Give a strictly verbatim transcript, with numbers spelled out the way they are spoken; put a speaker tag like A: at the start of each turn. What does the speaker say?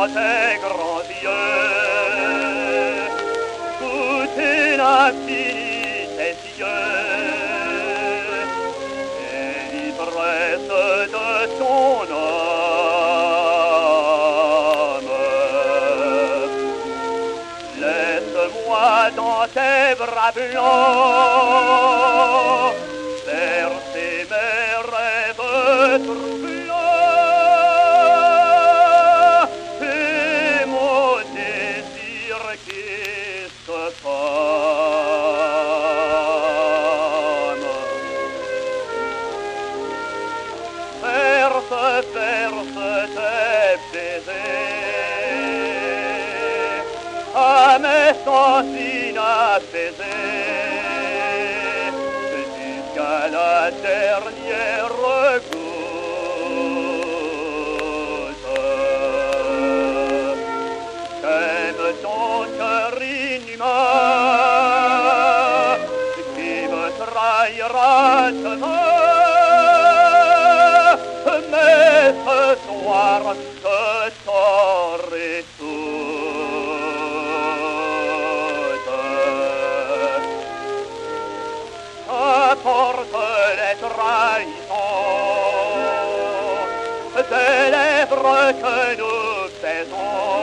A: dans tes grands yeux, toute l'infini tes yeux, et l'ivresse de ton âme. Laisse-moi dans tes bras blancs bercer mes rêves troublants et mon désir qui se pâme. Verse, verse tes baisers à mes sens inapaisés jusqu'à la dernière goutte. J'aime ton cœur inhumain qui me trahira demain, mais ce soir je t'aurai toute. Apporte les trahisons des lèvres que nous faisons.